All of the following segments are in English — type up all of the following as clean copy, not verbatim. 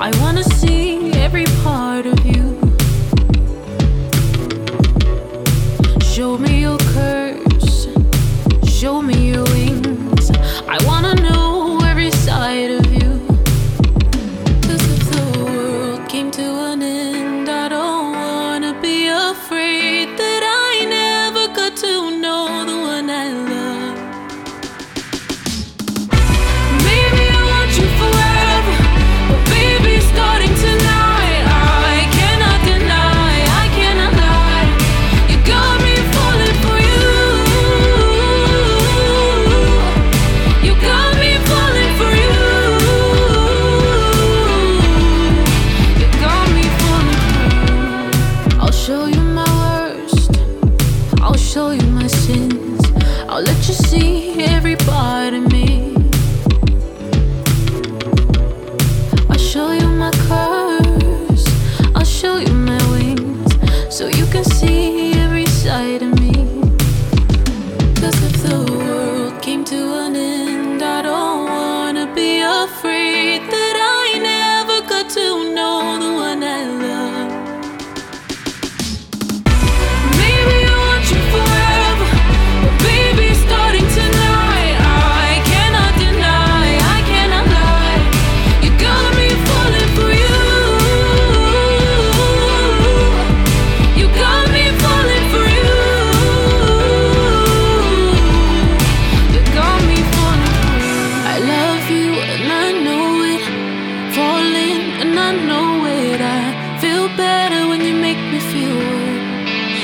I wanna see every part of you. Show me your curves, show me your wings. I wanna know every side of you. 'Cause if the world came to an end, I don't wanna be afraid that I never got to know the one I love. Maybe I want you forever, but baby, starting tonight, I cannot deny, I cannot lie. You got me falling for you. You got me falling for you. You got me falling for you. I'll show you my worst, I'll show you my sins. I'll let you see every part of me. I'll show you my curves, I'll show you my wings, so you can see every side of me. 'Cause if the world came to an end, I don't wanna be afraid that I never got to know the one I love. Maybe I want you forever, but baby, starting tonight, I cannot deny, I cannot lie. You got me falling for you. You got me falling for you. You got me falling for you. I love you and I know it, falling and I know it. I feel better when you make me feel worse.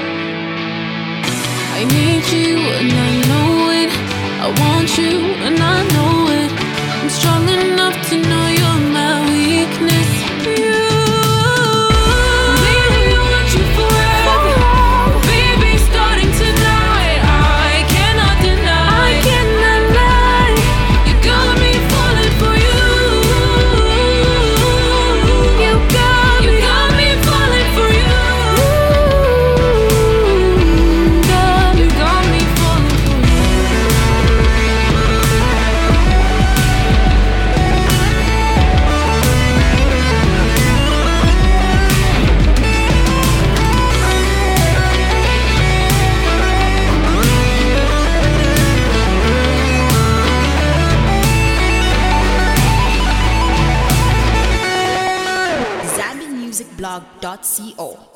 I need you and I know it, I want you and I know it. I'm strong enough to know you're my weakness. You. Maybe I want you forever, baby, starting tonight, I cannot deny, I cannot lie. You got me falling for you. You got me falling for you. You got me falling for you. ZambianMusicBlog.co